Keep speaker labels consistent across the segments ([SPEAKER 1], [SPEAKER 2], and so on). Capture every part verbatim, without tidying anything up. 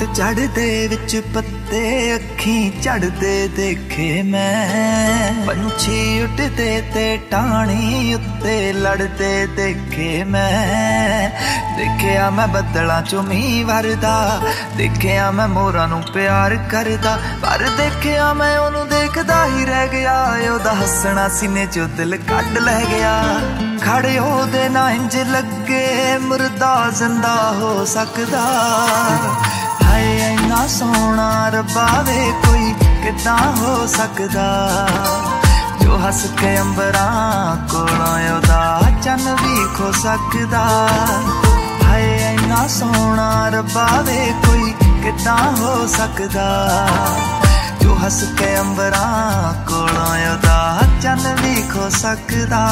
[SPEAKER 1] चढ़दे विच पत्ते अखी झड़दे देखे मैं, पंछी उड़दे ते टाणी उत्ते लड़दे देखे मैं। देखिया मैं बदलां चों मींह वरदा, देखिया मैं मोरां नूं प्यार करदा, पर देखिया मैं ओनू देखदा ही रह गया। ओदा हसना सीने चों दिल कढ लै गया। खड़े ओदे ना इंज लगे मुर्दा जिंदा हो सकदा। हाय इन्ना सोहना रब्बा वे कोई किदां हो सकदा, जो हस के अंबरां कोलों ओदा चन्न भी खो सकदा। हाय इन्ना सोहना रब्बा वे कोई किदां हो सकदा, जो हस के अंबरां कोलों ओदा चन्न भी खो सकदा।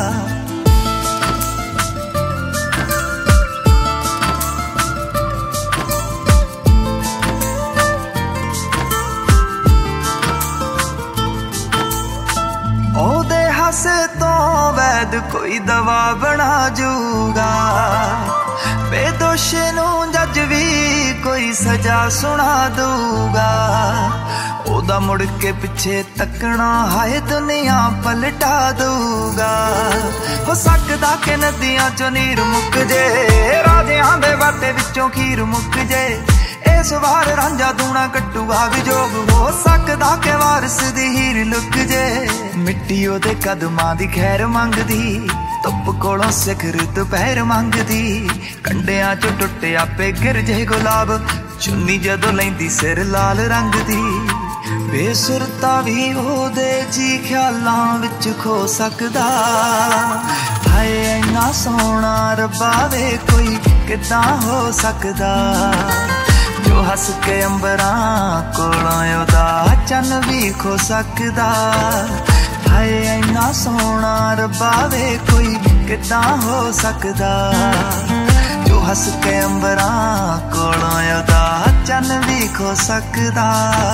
[SPEAKER 1] ओदे हसे तो वैद कोई दवा बना जूगा, बेदोशे नूं जज भी कोई सजा सुना दूगा। ओदा मुड़ के पिछे तकना हाय दुनिया पलटा दूगा। हो सकदा के नदियां चों नीर मुक जे, राजियां दे वाटे विचों खीर मुक जे। इस वार रांझा दूना कट्टूगा भी जोग, हो सकदा के वारस दी हीर लुक जे। मिट्टी ओदे कदमां दी खैर मंगदी, धुप कोलों सिखर दुपहर मंगदी। कंडियां चों टुटे आपे गिर जे गुलाब, चुन्नी जदों लैंदी सिर लाल रंग दी। बेसुरता भी ओदे जी ख्यालां विच खो सकदा। हाय इन्ना सोहना रब्बा वे कोई किदां हो सकदा, जो हस के अंबरां कोलों ओदा चन्न भी खो सकदा। हाय इन्ना सोहना रब्बा वे कोई किदां हो सकदा, जो हस के अंबरां कोलों ओदा चन्न भी खो सकदा।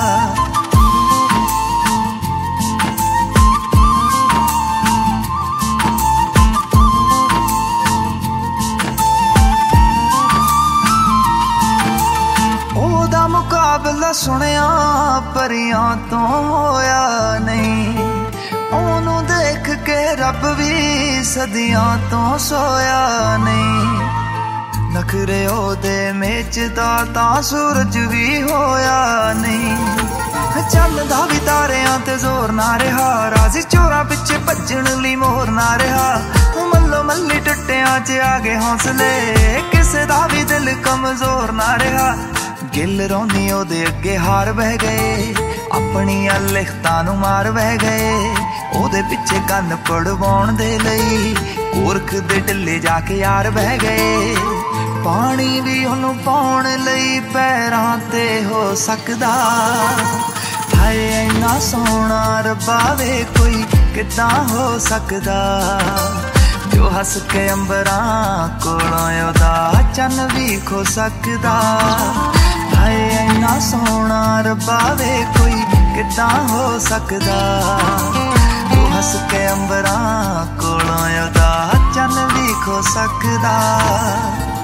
[SPEAKER 1] मुकाबला सुनिया परियां तो होया नहीं, ओनू देख के रब भी सदियां तो सोया नहीं। नखरे ओदे मेचदा तां सूरज भी होया नहीं। चलदा भी तारियां ते जोर ना रहा, राजी चोरा पिछे भजन लई मोर ना रहा। मल्लो मल्ली टुटियां च आ गए हौसले, किसे दा भी दिल कमजोर ना रहा। गिल रोंदी ओदे अगे हार बह गए, अपनियां लिखतां नूं मार बह गए। ओदे पिछे कन्न पड़वाउण दे लई गोरख दे ढिल्ले जाके यार बह गए। पानी भी ओनू पाउण लई पैरां ते हो सकदा। हाय इन्ना सोहना रब्बा वे कोई किदां हो सकदा, जो हस के अंबरां कोलों ओदा चन्न भी खो सकदा। हाय इन्ना सोहना रब्बा वे कोई किदां हो सकदा, जो हस के अंबरां कोलों ओदा चन्न भी खो सकदा।